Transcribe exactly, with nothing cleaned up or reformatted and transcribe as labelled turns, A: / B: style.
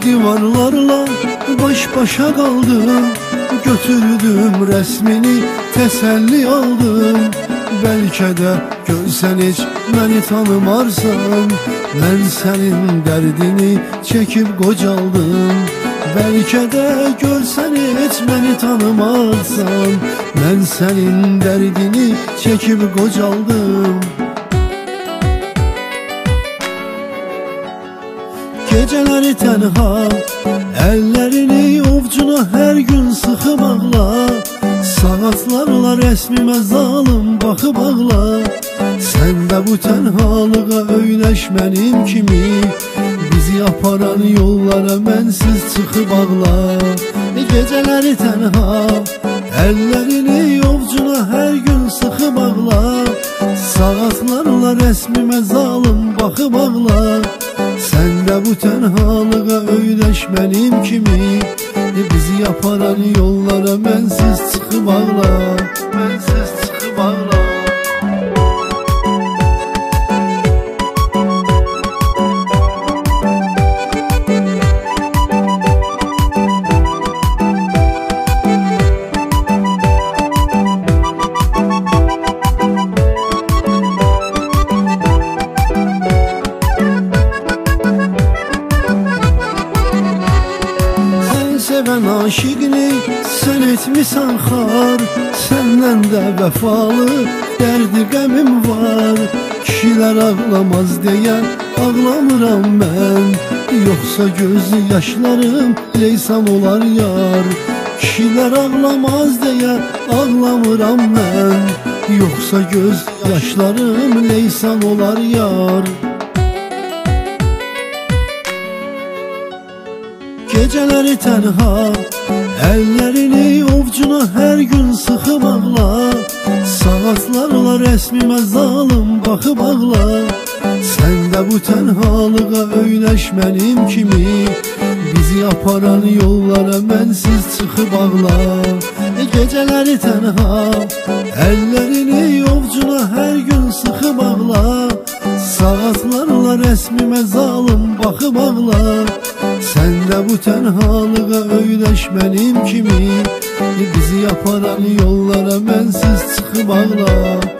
A: divarlarla baş başa kaldım. Götürdüm resmini, teselli aldım. Belki de görsen hiç beni tanımarsan, ben senin derdini çekip kocaldım. Belki de görsen hiç beni tanımarsan, ben senin derdini çekip kocaldım. Geceleri tenha, ellerini ovcuna her gün sıkı bağla. Saatlarla resmime zalim bakıp ağla. Sen de bu tenhalığa öyleş benim kimi, bizi aparan yollara mensiz çıkıp ağla. Geceleri tenha, ellerini ovcuna her gün sıkı bağla. Saatlarla resmime zalim bakıp ağla. Sen de bu tenhalığa öyleş benim kimi, bizi yaparan yollara mensiz çıkıp ağla. Mensiz çıkıp ağla. Seven aşıqni sen etmisən xar, səndən də vəfalı dərdi qəmim var. Kişilər ağlamaz deyə ağlamıram mən, yoxsa göz yaşlarım leysan olar yar. Kişilər ağlamaz deyə ağlamıram mən, yoxsa göz yaşlarım leysan olar yar. Geceleri tenha, ellerini ovcuna her gün sıkı bağla. Saatlarla resmime zalim bakıp ağla. Sen de bu tenhalığa öyleş benim kimi, bizi aparan yollara mensiz çıkıp ağla. Geceleri tenha, ellerini ovcuna her gün sıkı bağla. Saatlarla resmime zalim bakıp ağla. Sen de bu tenhalığa öyleş benim kimi, bizi yaparan yollara mensiz çıkıp ağla.